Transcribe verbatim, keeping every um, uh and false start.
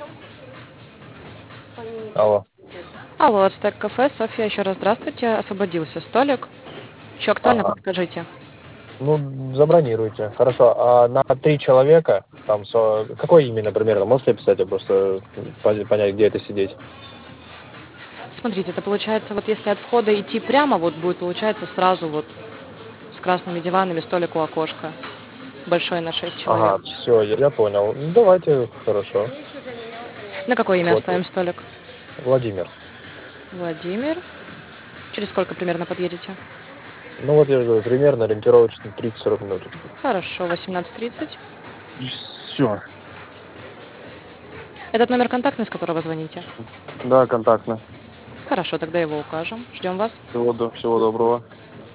Алло. Алло, Ацтек кафе, Софья, еще раз здравствуйте. Освободился столик. Еще актуально, Ага. подскажите. Ну, забронируйте. Хорошо. А на три человека, там, со... какой именно примерно? Можете описать, я просто пон- понять, где это сидеть? Смотрите, это получается, вот если от входа идти прямо, вот будет получается сразу вот с красными диванами столик у окошка. Большой на шесть человек. Ага, все, я, я понял. Ну, давайте, хорошо. На какое имя Вот, оставим столик? Владимир. Владимир. Через сколько примерно подъедете? Ну, вот я же говорю, примерно ориентировочно тридцать-сорок минут. Хорошо, восемнадцать тридцать. Все. Этот номер контактный, с которого звоните? Да, контактно. Хорошо, тогда его укажем. Ждем вас. Всего, до- всего доброго.